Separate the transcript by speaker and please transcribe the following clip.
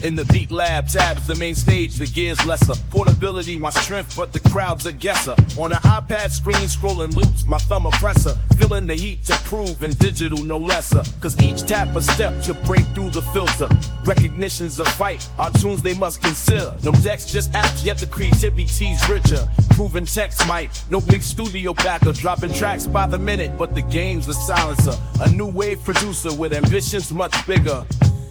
Speaker 1: In the beat lab, tabs the main stage, the gears lesser. Portability, my strength, but the crowd's a guesser. On an iPad screen, scrolling loops, my thumb oppressor. Feeling the heat to prove, and digital no lesser. Cause each tap a step to break through the filter. Recognition's a fight, our tunes they must consider. No decks, just apps, yet the creativity's richer. Proven text might, no big studio backer. Dropping tracks by the minute, but the game's a silencer. A new wave producer with ambitions much bigger.